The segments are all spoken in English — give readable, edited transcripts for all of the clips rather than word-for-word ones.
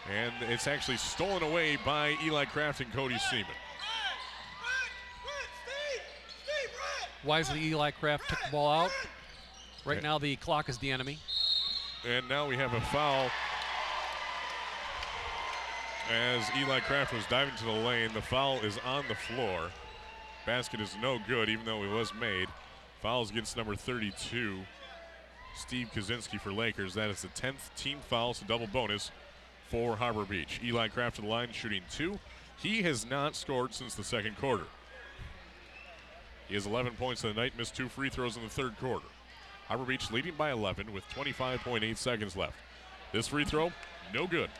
And it's actually stolen away by Eli Kraft and Cody Seaman. Wisely, Eli Kraft took the ball out. Right now the clock is the enemy. And now we have a foul as Eli Kraft was diving to the lane. The foul is on the floor. Basket is no good, even though it was made. Fouls against number 32, Steve Kaczynski for Lakers. That is the 10th team foul, so double bonus for Harbor Beach. Eli Kraft to the line, shooting 2. He has not scored since the second quarter. He has 11 points in the night, missed 2 free throws in the third quarter. Harbor Beach leading by 11 with 25.8 seconds left. This free throw, no good.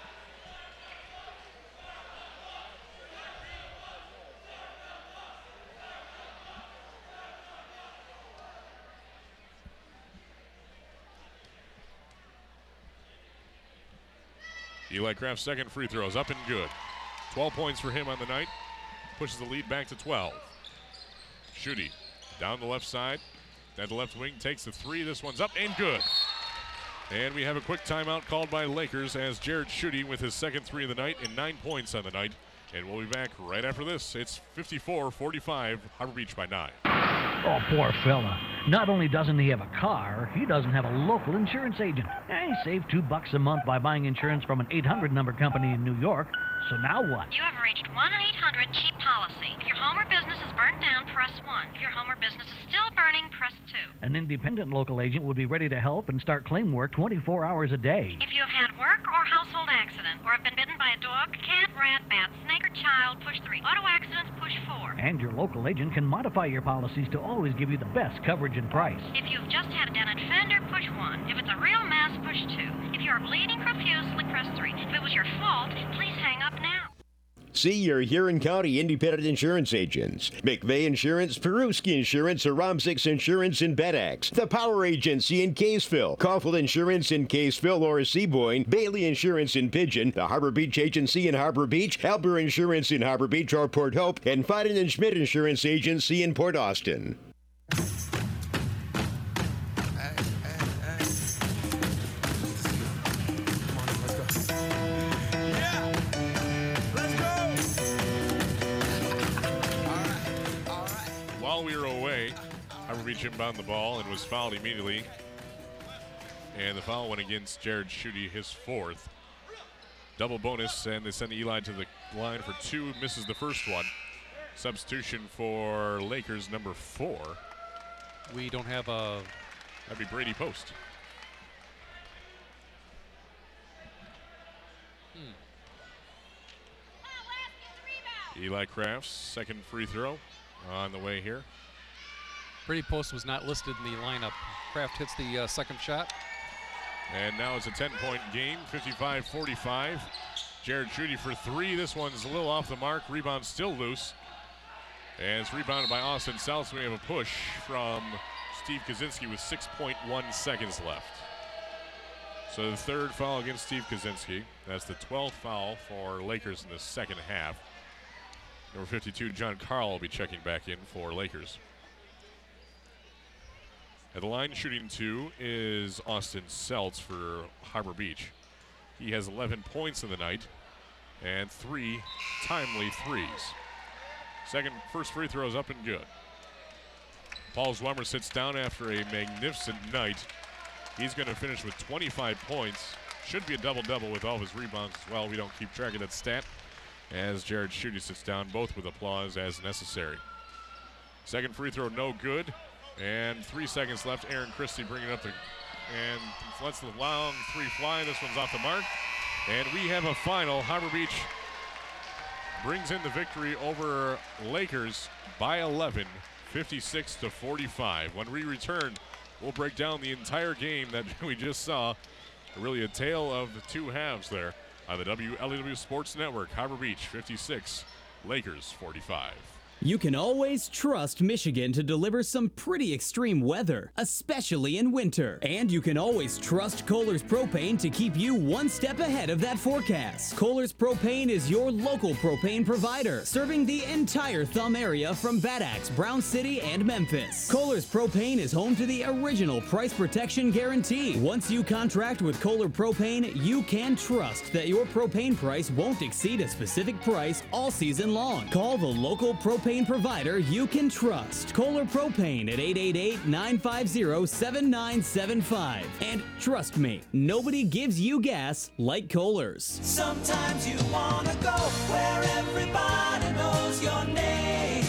Eli Kraft's second free throw is up and good. 12 points for him on the night. Pushes the lead back to 12. Schutte down the left side. At the left wing takes the 3. This one's up and good. And we have a quick timeout called by Lakers as Jared Schutte with his second 3 of the night and 9 points on the night. And we'll be back right after this. It's 54-45, Harbor Beach by 9. Oh, poor fella. Not only doesn't he have a car, he doesn't have a local insurance agent. And he saved $2 a month by buying insurance from an 800 number company in New York. So now what? You have reached 1-800-CHEAP-POLICY. If your home or business is burnt down, press 1. If your home or business is still burning, press 2. An independent local agent would be ready to help and start claim work 24 hours a day. If you have had work or household accident, or have been bitten by a dog, cat, rat, bat, snake, or child, push 3. Auto accidents, push 4. And your local agent can modify your policies to always give you the best coverage and price. If you've just had a dented fender, push 1. If it's a real mess, push 2. If you are bleeding profusely, press 3. If it was your fault, please hang up now. See your Huron County independent insurance agents. McVeigh Insurance, Peruski Insurance, Aramsix Insurance in Bedax, The Power Agency in Caseville, Caulfield Insurance in Caseville or Seaboyne, Bailey Insurance in Pigeon, the Harbor Beach Agency in Harbor Beach, Halber Insurance in Harbor Beach or Port Hope, and Fiden and Schmidt Insurance Agency in Port Austin. While we were away, Harbor Beach inbound the ball and was fouled immediately. And the foul went against Jared Schutte, his 4th. Double bonus, and they send Eli to the line for 2. Misses the first one. Substitution for Lakers, number 4. We don't have a... That'd be Brady Post. Eli Kraft's second free throw on the way here. Brady Post was not listed in the lineup. Kraft hits the second shot. And now it's a 10-point game, 55-45. Jared Schutte for 3. This one's a little off the mark. Rebound still loose. And it's rebounded by Austin South, so we have a push from Steve Kaczynski with 6.1 seconds left. So the third foul against Steve Kaczynski. That's the 12th foul for Lakers in the second half. Number 52, John Carl, will be checking back in for Lakers. At the line, shooting 2 is Austin Seltz for Harbor Beach. He has 11 points in the night and 3 timely threes. First free throw is up and good. Paul Zwemmer sits down after a magnificent night. He's going to finish with 25 points. Should be a double-double with all of his rebounds as well. We don't keep track of that stat. As Jared Schutte sits down, both with applause as necessary. Second free throw, no good. And 3 seconds left. Aaron Christie bringing up and lets the long 3 fly. This one's off the mark. And we have a final. Harbor Beach brings in the victory over Lakers by 11, 56-45. When we return, we'll break down the entire game that we just saw. Really a tale of the 2 halves there on the WLEW Sports Network. Harbor Beach 56, Lakers 45. You can always trust Michigan to deliver some pretty extreme weather, especially in winter. And you can always trust Kohler's Propane to keep you one step ahead of that forecast. Kohler's Propane is your local propane provider, serving the entire Thumb area from Bad Axe, Brown City, and Memphis. Kohler's Propane is home to the original price protection guarantee. Once you contract with Kohler Propane, you can trust that your propane price won't exceed a specific price all season long. Call the local propane provider you can trust. Kohler Propane at 888-950-7975. And trust me, nobody gives you gas like Kohler's. Sometimes you wanna go where everybody knows your name.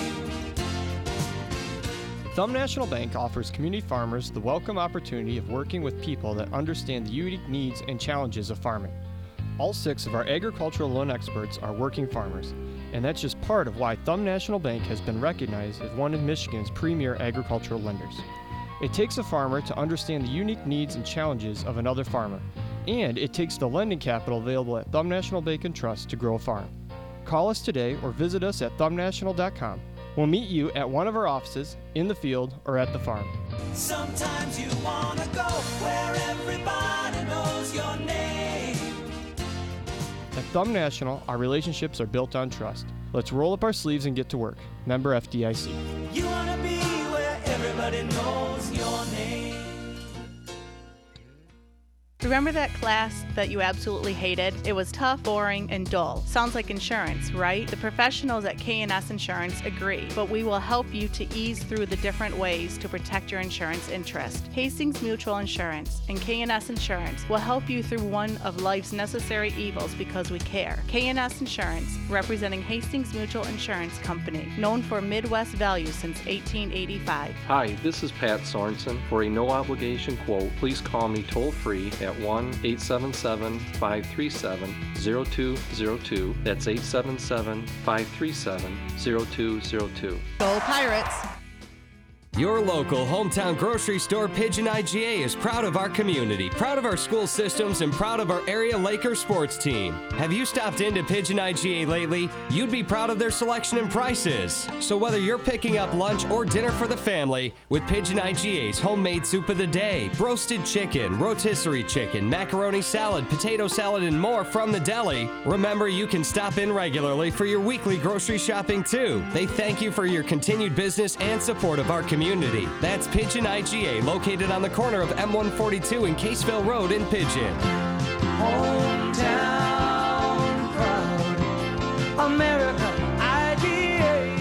Thumb National Bank offers community farmers the welcome opportunity of working with people that understand the unique needs and challenges of farming. All 6 of our agricultural loan experts are working farmers, and that's just part of why Thumb National Bank has been recognized as one of Michigan's premier agricultural lenders. It takes a farmer to understand the unique needs and challenges of another farmer, and it takes the lending capital available at Thumb National Bank and Trust to grow a farm. Call us today or visit us at thumbnational.com. We'll meet you at one of our offices, in the field, or at the farm. Sometimes you wanna go where everybody knows your name. At Thumb National, our relationships are built on trust. Let's roll up our sleeves and get to work. Member FDIC. You wanna be where everybody knows your name. Remember that class that you absolutely hated? It was tough, boring, and dull. Sounds like insurance, right? The professionals at K&S Insurance agree, but we will help you to ease through the different ways to protect your insurance interest. Hastings Mutual Insurance and K&S Insurance will help you through one of life's necessary evils because we care. K&S Insurance, representing Hastings Mutual Insurance Company, known for Midwest value since 1885. Hi, this is Pat Sorensen. For a no-obligation quote, please call me toll-free at 1-877-537-0202. That's 877-537-0202. Go Pirates! Your local hometown grocery store, Pigeon IGA, is proud of our community, proud of our school systems, and proud of our area Lakers sports team. Have you stopped into Pigeon IGA lately? You'd be proud of their selection and prices. So whether you're picking up lunch or dinner for the family, with Pigeon IGA's homemade soup of the day, roasted chicken, rotisserie chicken, macaroni salad, potato salad, and more from the deli, remember you can stop in regularly for your weekly grocery shopping too. They thank you for your continued business and support of our community. That's Pigeon IGA, located on the corner of M142 and Caseville Road in Pigeon. Hometown proud, America IGA.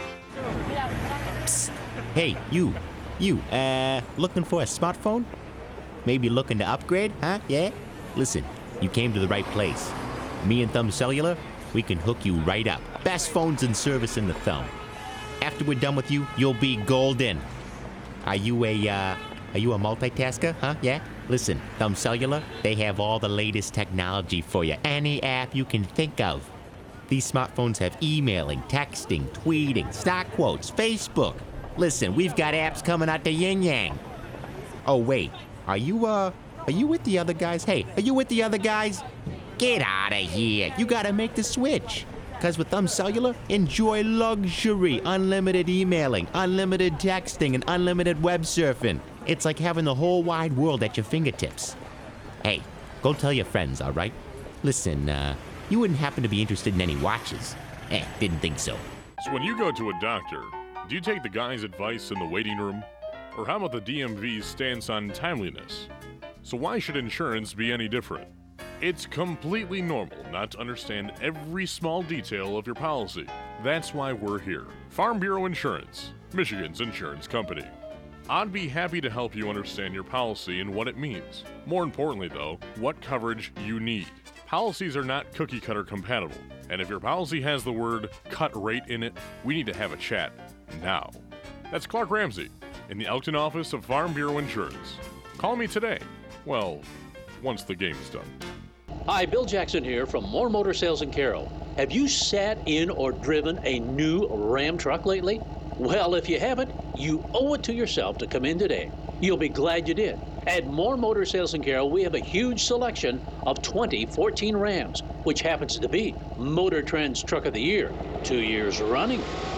Psst. Hey, you, looking for a smartphone? Maybe looking to upgrade, huh? Yeah? Listen, you came to the right place. Me and Thumb Cellular, we can hook you right up. Best phones and service in the Thumb. After we're done with you, you'll be golden. Are you a multitasker, huh? Yeah? Listen, Thumb Cellular, they have all the latest technology for you. Any app you can think of. These smartphones have emailing, texting, tweeting, stock quotes, Facebook. Listen, we've got apps coming out to yin yang. Oh, wait. Are you with the other guys? Hey, are you with the other guys? Get out of here. You gotta make the switch. Because with Thumb Cellular, enjoy luxury, unlimited emailing, unlimited texting, and unlimited web surfing. It's like having the whole wide world at your fingertips. Hey, go tell your friends, all right? Listen, you wouldn't happen to be interested in any watches. Didn't think so. So when you go to a doctor, do you take the guy's advice in the waiting room? Or how about the DMV's stance on timeliness? So why should insurance be any different? It's completely normal not to understand every small detail of your policy. That's why we're here. Farm Bureau Insurance, Michigan's insurance company. I'd be happy to help you understand your policy and what it means. More importantly, though, what coverage you need. Policies are not cookie-cutter compatible, and if your policy has the word cut rate in it, we need to have a chat now. That's Clark Ramsey in the Elkton office of Farm Bureau Insurance. Call me today. Well, once the game is done. Hi, Bill Jackson here from Moore Motor Sales in Carroll. Have you sat in or driven a new Ram truck lately? Well, if you haven't, you owe it to yourself to come in today. You'll be glad you did. At Moore Motor Sales in Carroll, we have a huge selection of 2014 Rams, which happens to be Motor Trend's Truck of the Year 2 years running.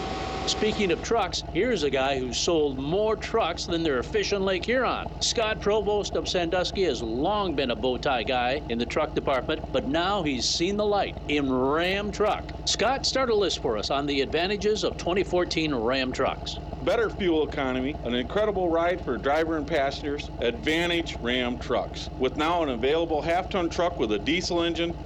Speaking of trucks, here's a guy who sold more trucks than there are fish on Lake Huron. Scott Provost of Sandusky has long been a bow tie guy in the truck department, but now he's seen the light in Ram Truck. Scott, start a list for us on the advantages of 2014 Ram trucks. Better fuel economy, an incredible ride for driver and passengers, Advantage Ram trucks. With now an available half-ton truck with a diesel engine,